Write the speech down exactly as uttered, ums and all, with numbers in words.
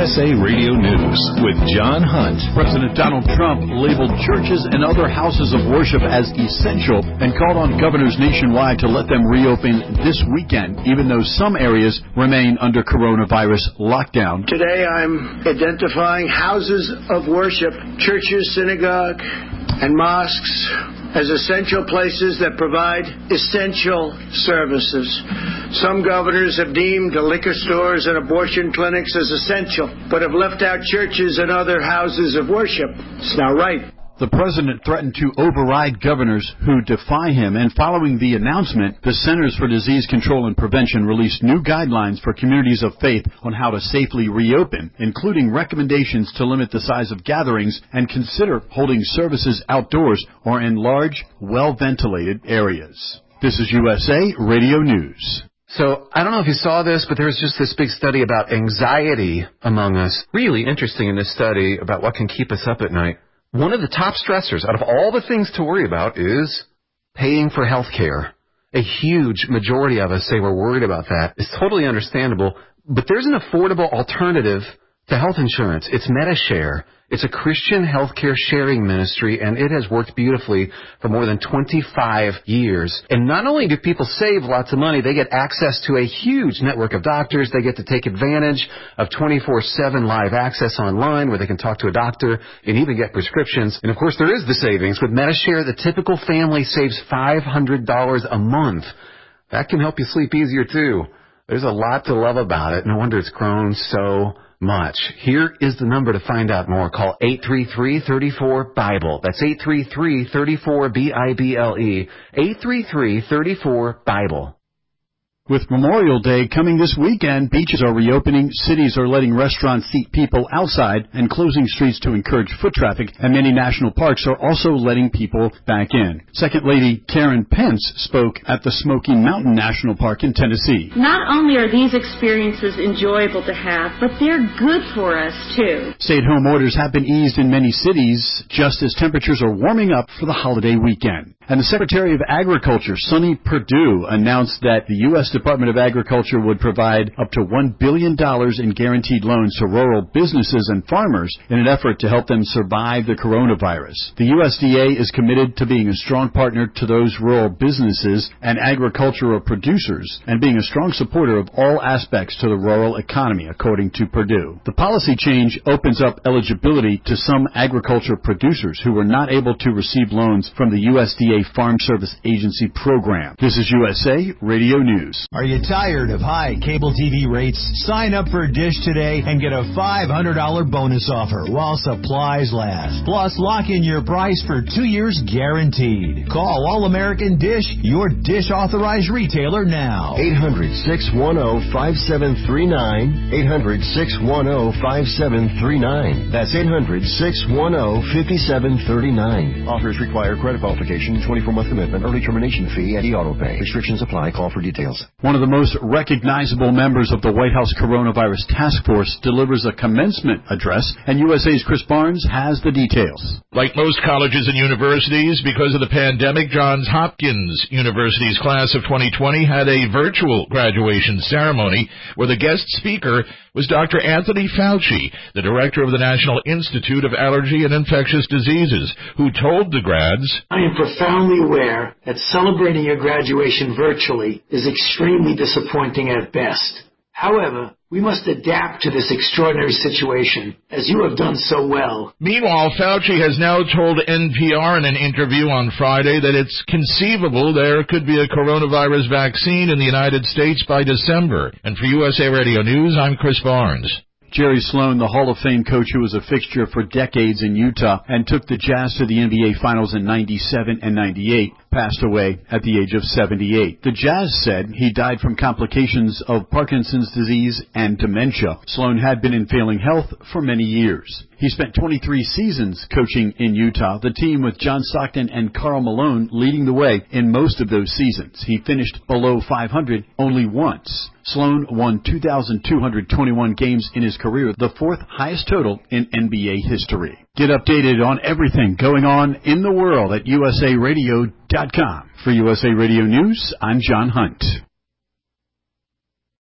S A Radio News with John Hunt. President Donald Trump labeled churches and other houses of worship as essential and called on governors nationwide to let them reopen this weekend, even though some areas remain under coronavirus lockdown. Today I'm identifying houses of worship, churches, synagogue, and mosques as essential places that provide essential services. Some governors have deemed liquor stores and abortion clinics as essential, but have left out churches and other houses of worship. It's not right. The president threatened to override governors who defy him, and following the announcement, the Centers for Disease Control and Prevention released new guidelines for communities of faith on how to safely reopen, including recommendations to limit the size of gatherings and consider holding services outdoors or in large, well-ventilated areas. This is U S A Radio News. So, I don't know if you saw this, but there was just this big study about anxiety among us. Really interesting in this study about what can keep us up at night. One of the top stressors out of all the things to worry about is paying for health care. A huge majority of us say we're worried about that. It's totally understandable, but there's an affordable alternative to health insurance. It's MediShare. It's a Christian healthcare sharing ministry, and it has worked beautifully for more than twenty-five years. And not only do people save lots of money, they get access to a huge network of doctors. They get to take advantage of twenty-four seven live access online where they can talk to a doctor and even get prescriptions. And, of course, there is the savings. With MediShare, the typical family saves five hundred dollars a month. That can help you sleep easier, too. There's a lot to love about it. No wonder it's grown so much. Here is the number to find out more. Call eight three three, three four, BIBLE. That's eight three three, three four, B I B L E. eight three three, three four, BIBLE. With Memorial Day coming this weekend, beaches are reopening, cities are letting restaurants seat people outside and closing streets to encourage foot traffic, and many national parks are also letting people back in. Second Lady Karen Pence spoke at the Smoky Mountain National Park in Tennessee. Not only are these experiences enjoyable to have, but they're good for us, too. Stay-at-home orders have been eased in many cities, just as temperatures are warming up for the holiday weekend. And the Secretary of Agriculture, Sonny Perdue, announced that the U S Department of Agriculture would provide up to one billion dollars in guaranteed loans to rural businesses and farmers in an effort to help them survive the coronavirus. The U S D A is committed to being a strong partner to those rural businesses and agricultural producers and being a strong supporter of all aspects to the rural economy, according to Perdue. The policy change opens up eligibility to some agriculture producers who were not able to receive loans from the U S D A Farm Service Agency program. This is U S A Radio News. Are you tired of high cable T V rates? Sign up for Dish today and get a five hundred dollars bonus offer while supplies last. Plus, lock in your price for two years guaranteed. Call All-American Dish, your Dish authorized retailer now. eight hundred, six one zero, five seven three nine. eight hundred, six one zero, five seven three nine. That's eight hundred, six one zero, five seven three nine. Offers require credit qualification, twenty-four month commitment, early termination fee, and e-auto pay. Restrictions apply. Call for details. One of the most recognizable members of the White House Coronavirus Task Force delivers a commencement address, and U S A's Chris Barnes has the details. Like most colleges and universities, because of the pandemic, Johns Hopkins University's class of twenty twenty had a virtual graduation ceremony where the guest speaker was Doctor Anthony Fauci, the director of the National Institute of Allergy and Infectious Diseases, who told the grads, I am profoundly aware that celebrating your graduation virtually is extremely disappointing at best. However, we must adapt to this extraordinary situation, as you have done so well. Meanwhile, Fauci has now told N P R in an interview on Friday that it's conceivable there could be a coronavirus vaccine in the United States by December. And for U S A Radio News, I'm Chris Barnes. Jerry Sloan, the Hall of Fame coach who was a fixture for decades in Utah and took the Jazz to the N B A Finals in ninety-seven and ninety-eight, passed away at the age of seventy-eight. The Jazz said he died from complications of Parkinson's disease and dementia. Sloan had been in failing health for many years. He spent twenty-three seasons coaching in Utah, the team with John Stockton and Karl Malone leading the way in most of those seasons. He finished below five hundred only once. Sloan won two thousand two hundred twenty-one games in his career, the fourth highest total in N B A history. Get updated on everything going on in the world at U S A radio dot com. For U S A Radio News, I'm John Hunt.